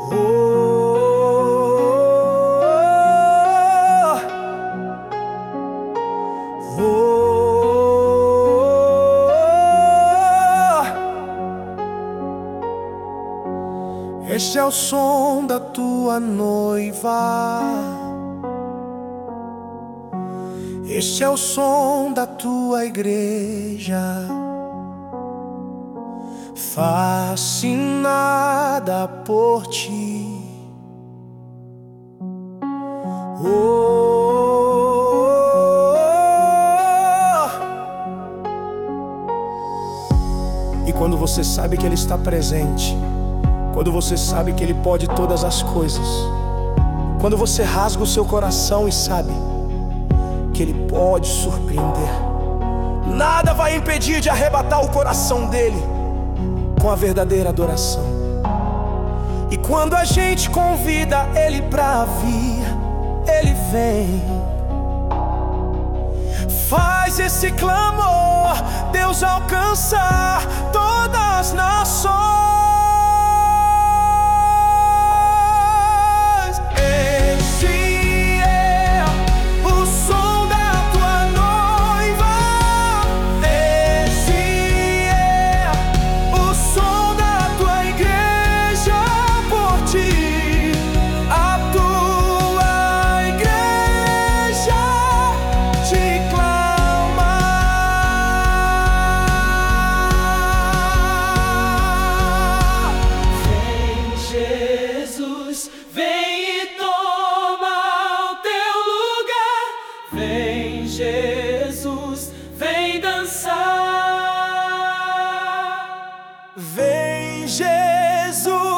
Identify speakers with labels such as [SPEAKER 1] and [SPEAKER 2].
[SPEAKER 1] Este é o som da tua noiva, este é o som da tua igreja, fascinada por ti. E quando você sabe que Ele está presente, quando você sabe que Ele pode todas as coisas, quando você rasga o seu coração e sabe que Ele pode surpreender, nada vai impedir de arrebatar o coração dEle com a verdadeira adoração. E quando a gente convida Ele pra vir, Ele vem. Faz esse clamor, Deus alcançar todas as nações.
[SPEAKER 2] Vem Jesus, vem dançar.
[SPEAKER 1] Vem Jesus.